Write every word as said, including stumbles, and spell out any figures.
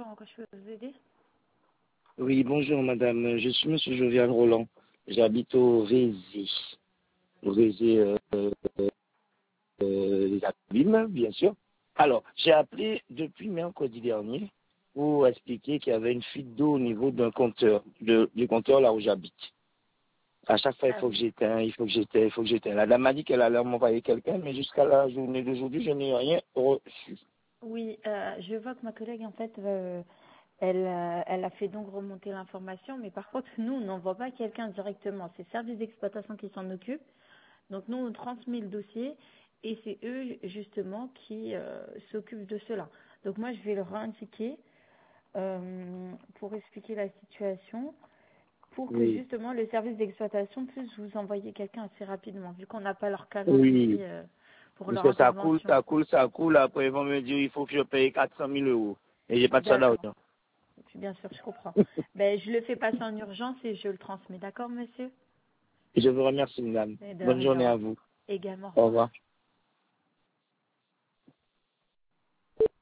en quoi je peux vous aider? Oui, bonjour madame, je suis monsieur Jovial Roland, j'habite au Rézé, au Rézé euh, euh, euh, les Abîmes, bien sûr. Alors, j'ai appelé depuis mercredi dernier pour expliquer qu'il y avait une fuite d'eau au niveau d'un compteur, de, du compteur là où j'habite. À chaque fois, il Ah faut que oui. j'éteigne, il faut que j'éteigne, il faut que j'éteigne. La dame m'a dit qu'elle allait m'envoyer quelqu'un, mais jusqu'à la journée d'aujourd'hui, je n'ai rien reçu. Oui, euh, je vois que ma collègue, en fait, euh, elle, euh, elle a fait donc remonter l'information, mais par contre, nous, on n'envoie pas quelqu'un directement. C'est le service d'exploitation qui s'en occupe. Donc, nous, on transmet le dossier et c'est eux, justement, qui euh, s'occupent de cela. Donc, moi, je vais leur indiquer euh, pour expliquer la situation, pour que, Oui, justement, le service d'exploitation puisse vous envoyer quelqu'un assez rapidement, vu qu'on n'a pas leur oui. calendrier euh, pour Parce leur que ça coule, intervention. ça coule, ça coule. Après, ils vont me dire il faut que je paye quatre cent mille euros. Et j'ai pas de ça D'accord. d'argent. Bien sûr, je comprends. Ben, je le fais passer en urgence et je le transmets. D'accord, monsieur? Je vous remercie, madame. Et de Bonne journée rien. à vous. Également, au Au revoir. revoir.